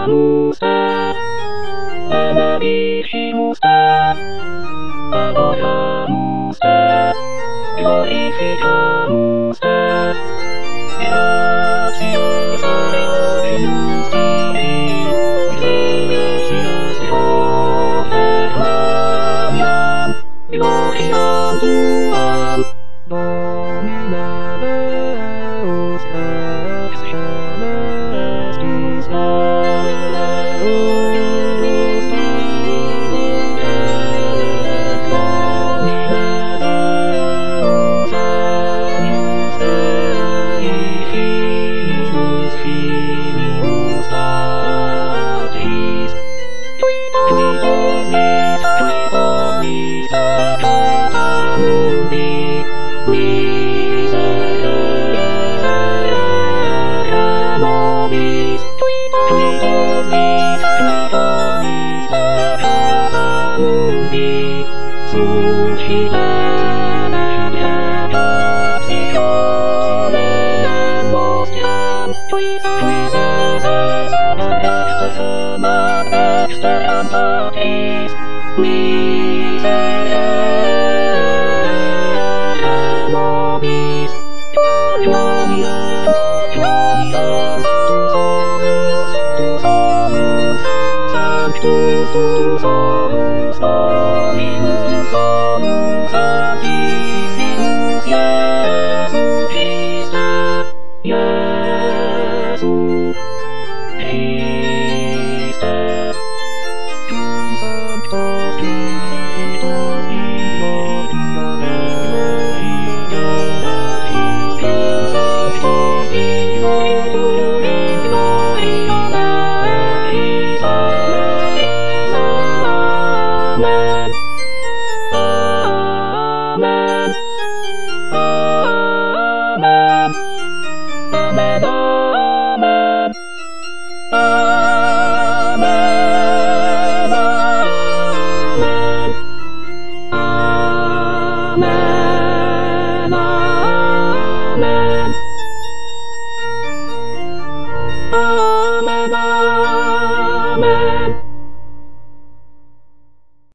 muster, benedici muster, adora muster, glorifica muster, gratias Deus Dei, gratias Jehovah Gloriam, gloriam tuam, Domine Deus ex celestis Deus et Domine Deus anius Dei Filius Patris, qui omnis peccata mundi, miserere nobis, qui omnis peccata mundi, suscitet expiationem nostram, qui miseres exteram patris, miserere nobis, gloriam, gloriam, tu somus, sanctus tu somus, Dominus tu somus, Sanctissimus Iesu Christe, Iesu Christe. Cum sanctos Christos in gloria Deus, cum sanctos in gloria Deus, amen, amen, amen, amen, amen, amen, amen, amen.